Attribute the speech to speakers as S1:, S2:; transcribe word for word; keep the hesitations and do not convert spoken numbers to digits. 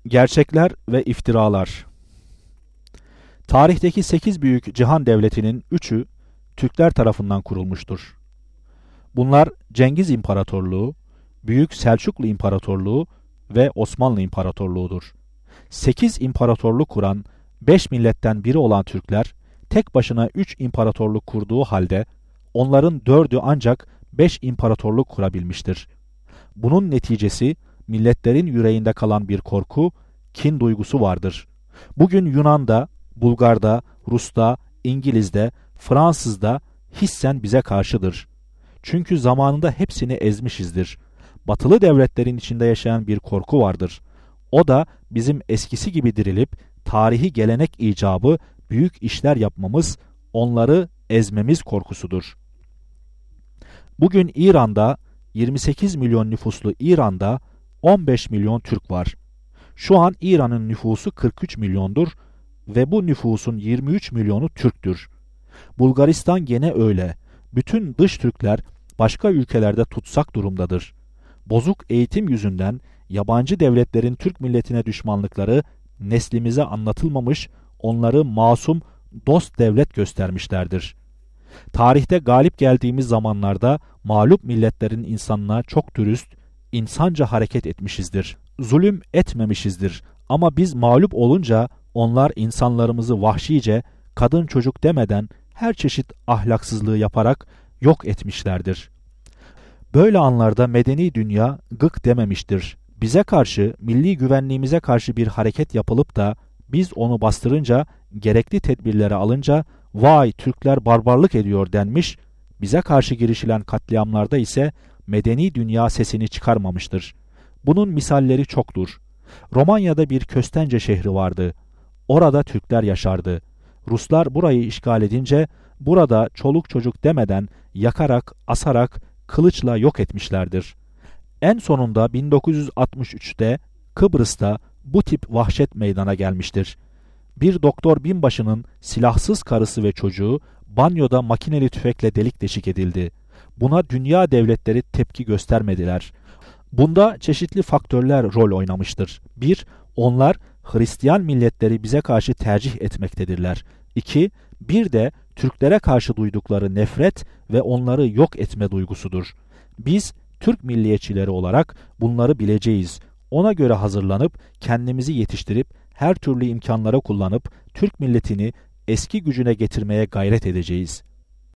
S1: Gerçekler ve iftiralar. Tarihteki sekiz büyük cihan devletinin üçü Türkler tarafından kurulmuştur. Bunlar Cengiz İmparatorluğu, Büyük Selçuklu İmparatorluğu ve Osmanlı İmparatorluğu'dur. Sekiz imparatorluk kuran, beş milletten biri olan Türkler, tek başına üç imparatorluk kurduğu halde, onların dördü ancak beş imparatorluk kurabilmiştir. Bunun neticesi, milletlerin yüreğinde kalan bir korku, kin duygusu vardır. Bugün Yunan'da, Bulgar'da, Rus'ta, İngiliz'de, Fransız'da hissen bize karşıdır. Çünkü zamanında hepsini ezmişizdir. Batılı devletlerin içinde yaşayan bir korku vardır. O da bizim eskisi gibi dirilip, tarihi gelenek icabı büyük işler yapmamız, onları ezmemiz korkusudur. Bugün İran'da, yirmi sekiz milyon nüfuslu İran'da on beş milyon Türk var. Şu an İran'ın nüfusu kırk üç milyondur ve bu nüfusun yirmi üç milyonu Türktür. Bulgaristan gene öyle. Bütün dış Türkler başka ülkelerde tutsak durumdadır. Bozuk eğitim yüzünden yabancı devletlerin Türk milletine düşmanlıkları neslimize anlatılmamış, onları masum, dost devlet göstermişlerdir. Tarihte galip geldiğimiz zamanlarda mağlup milletlerin insanına çok dürüst, insanca hareket etmişizdir. Zulüm etmemişizdir ama biz mağlup olunca onlar insanlarımızı vahşice, kadın çocuk demeden her çeşit ahlaksızlığı yaparak yok etmişlerdir. Böyle anlarda medeni dünya gık dememiştir. Bize karşı, milli güvenliğimize karşı bir hareket yapılıp da biz onu bastırınca, gerekli tedbirleri alınca vay Türkler barbarlık ediyor denmiş, bize karşı girişilen katliamlarda ise medeni dünya sesini çıkarmamıştır. Bunun misalleri çoktur. Romanya'da bir Köstence şehri vardı. Orada Türkler yaşardı. Ruslar burayı işgal edince burada çoluk çocuk demeden yakarak, asarak, kılıçla yok etmişlerdir. En sonunda bin dokuz yüz altmış üçte Kıbrıs'ta bu tip vahşet meydana gelmiştir. Bir doktor binbaşının silahsız karısı ve çocuğu banyoda makineli tüfekle delik deşik edildi. Buna dünya devletleri tepki göstermediler. Bunda çeşitli faktörler rol oynamıştır. bir Onlar Hristiyan milletleri bize karşı tercih etmektedirler. iki Bir de Türklere karşı duydukları nefret ve onları yok etme duygusudur. Biz Türk milliyetçileri olarak bunları bileceğiz. Ona göre hazırlanıp, kendimizi yetiştirip, her türlü imkanları kullanıp, Türk milletini eski gücüne getirmeye gayret edeceğiz.